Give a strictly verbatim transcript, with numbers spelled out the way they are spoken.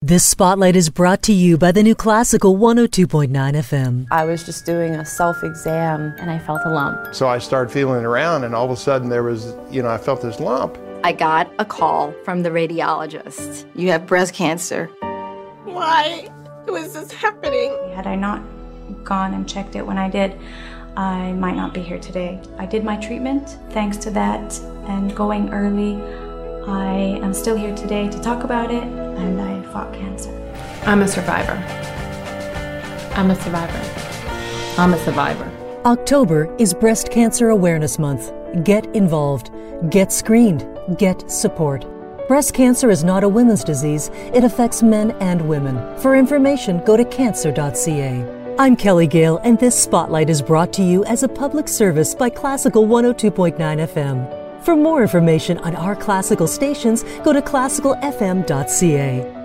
This spotlight is brought to you by the new Classical one oh two point nine F M. I was just doing a self-exam and I felt a lump. So I started feeling around and all of a sudden there was, you know, I felt this lump. I got a call from the radiologist. You have breast cancer. Why was this happening? Had I not gone and checked it when I did, I might not be here today. I did my treatment. Thanks to that and going early, I am still here today to talk about it, and I fought cancer. I'm a survivor. I'm a survivor. I'm a survivor. October is Breast Cancer Awareness Month. Get involved. Get screened. Get support. Breast cancer is not a women's disease. It affects men and women. For information, go to cancer dot c a. I'm Kelly Gale, and this Spotlight is brought to you as a public service by Classical one oh two point nine F M. For more information on our classical stations, go to classical f m dot c a.